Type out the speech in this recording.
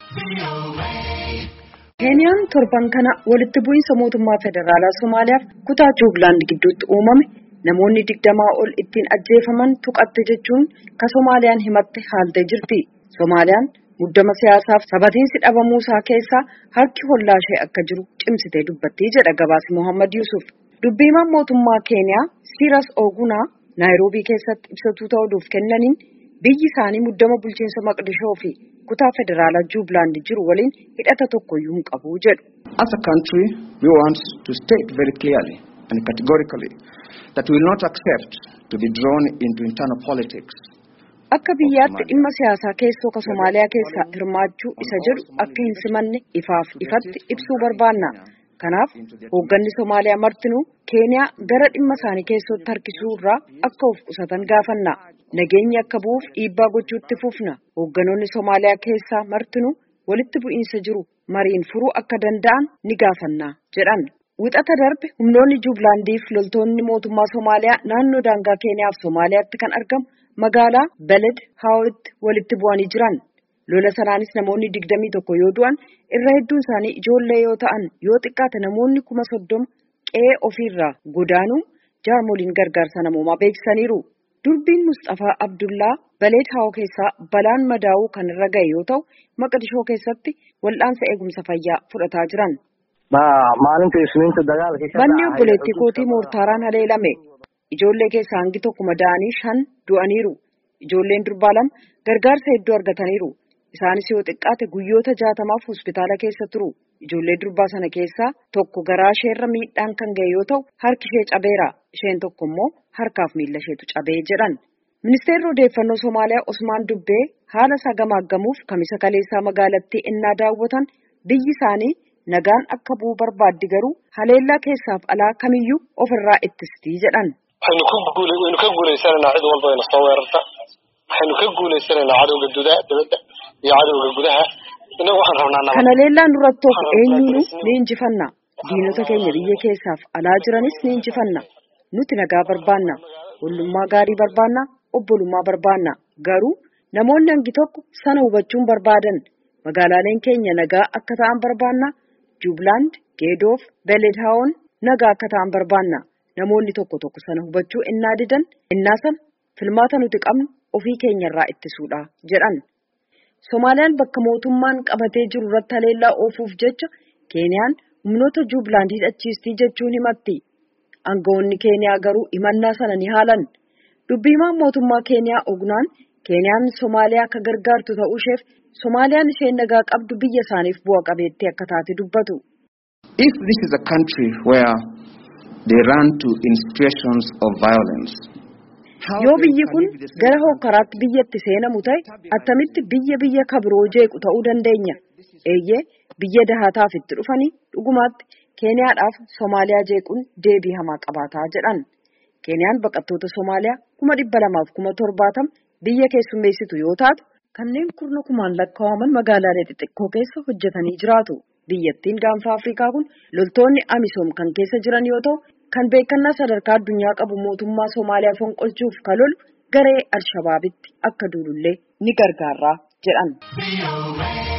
Keeniyaan torban kana walitti bu'iinsa mootummaa federaalaa Somaaliyaaf kutaa Juublaand gidduutti uumame namoonni 20 ol ittiin ajjeefaman tuqatte jechuun ka Somaaliyaan himatte haaltee jirti. Somaaliyaan muddama siyaasaaf sabatiinsi dhabamuu isaa keessaa harki hollaa ishee akka jiru cimsitee dubbatti jedha gabaasi Mohammad Yusuf. Dubbiimaan mootummaa Keeniyaa Siras Ogunaa Naayiroobii keessatti ibsatuu ta'uudhuuf kennaniin biyyi isaanii muddama bulchiinsa Maqdishoo fi kutaa federaalaa Juublaand jiru waliin hidhata tokkoyyuu hin qabu jedhu. As a country, we want to state very clearly and categorically that we will not accept to be drawn into internal politics. Akka biyyaatti dhimma siyaasaa keessoo ka Somaaliyaa keessaa hirmaachuu isa jedhu akka hin simanne ifaaf ifatti ibsuu barbaanna. Kanaaf hoogganni Somaaliyaa martinuu Keeniyaa gara dhimma isaanii keessatti harkisuu irraa akka of qusatan gaafanna. Nageenyi akka bu'uuf dhiibbaa gochuutti fufna. Hoogganoonni Somaaliyaa keessaa martinuu walitti bu'iinsa jiru mariin furuu akka danda'an ni gaafanna jedhan. Wixata darbe humnoonni Juublaandiif loltoonni mootummaa Somaaliyaa naannoo daangaa Keeniyaa fi Somaaliyaatti kan argamu magaalaa Beled Haawwitti walitti bu'anii jiran. Lola sanaanis namoonni 21 yoo du'an irra hedduun isaanii ijoollee yoo ta'an yoo xiqqaate namoonni 30,000 qe'ee ofiirraa godaanuu jaarmoliin gargaarsa namoomaa beeksisaniiru. Durbiin Mustafaa Abdullaa Beled Haawwii keessaa balaan madaa'uu kan irra ga'e yoo ta'u Maqdishoo keessatti wal'aansa eegumsa fayyaa fudhataa jiran. Manni obboleettii kootii moortaaraan haleelame. Ijoollee keessaa hangi tokko madaa'anii 5 du'aniiru. Ijoolleen durbaa 2 gargaarsa hedduu argataniiru. Isaanis yoo xiqqaate guyyoota 60 hospitaala keessa turu. Ijoollee durbaa sana keessaa tokko garaa isheerra miidhaan kan ga'e yoo ta'u harki ishee cabeera. Isheen tokko immoo harkaaf miila isheetu cabee jedhan. Ministeerri odeeffannoo Somaaliyaa Osmaan Dubbee haala isaa gamaaggamuuf kamisa kaleessaa magaalattii innaa daawwatan biyyi isaanii nagaan akka bu'u barbaaddi garuu haleellaa keessaaf alaa kamiyyuu ofirraa ittistii jedhan. Kana leellaan duratti of eenyuunu ni injifanna. Diinota keenya biyya keessaaf alaa jiranis ni injifanna. Nuti nagaa barbaanna. Ollummaa gaarii barbaanna. Obbolummaa barbaanna. Garuu namoonni hangi tokko sana hubachuun barbaadan. Magaalaaleen keenya nagaa akka ta'an barbaanna. Juublaand, Geedoof, Beled Haawwii nagaa akka ta'an barbaanna. Namoonni tokko sana hubachuu innaa didan innaa sana filmaata nuti qabnu ofii keenyarraa ittisuudha jedhan. Somaaliyaan bakka mootummaan qabatee jiru irratti haleellaa oofuuf jecha Keeniyaan humnoota Juublaand hidhachiistii jechuun himatti. Aangawoonni Keeniyaa garuu himannaa sana ni haalan. Dubbiimaan mootummaa Keeniyaa Ogunaan Keeniyaan Somaaliyaa akka gargaartu ta'uu isheef Somaaliyaan isheen nagaa qabdu biyya isaaniif bu'a qabeettii akka taate dubbatu. If this is a country where they run to institutions of violence. Yoo biyyi kun gara hokkaraatti biyyatti seenamu ta'e attamitti biyya kabiroo jeequ ta'uu dandeenya. Eeyyee biyya dahataaf itti dhufanii dhugumaatti Keeniyaadhaaf Somaaliyaa jeequun deebii hamaa qabaataa jedhan. Keeniyaan baqattoota Somaaliyaa 270,070 biyya keessummeessitu yoo taatu kanneen 10,000 lakkaa'aman magaalaalee xixiqqoo keessa hojjetanii jiraatu. Biyyattiin gaanfa Afrikaa kun loltoonni Amisom kan keessa jiran yoo ta'u kan beekannaa sadarkaa addunyaa qabu mootummaa Somaaliyaa fonqolchuuf kalolu garee Al-Shabaabitti akka duulullee ni gargaara jedhan.